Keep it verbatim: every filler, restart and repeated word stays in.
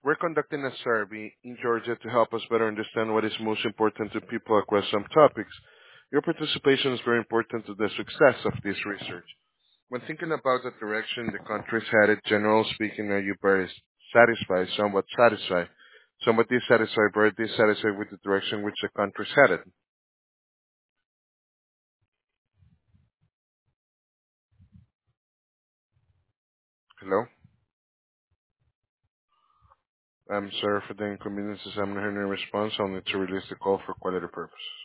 We're conducting a survey in Georgia to help us better understand what is most important to people across some topics. Your participation is very important to the success of this research. When thinking about the direction the country is headed, generally speaking, are you very satisfied, somewhat satisfied, somewhat dissatisfied, very dissatisfied with the direction which the country is headed? Hello? I'm sorry for the inconveniences. I'm not hearing a response. I'll need to release the call for quality purposes.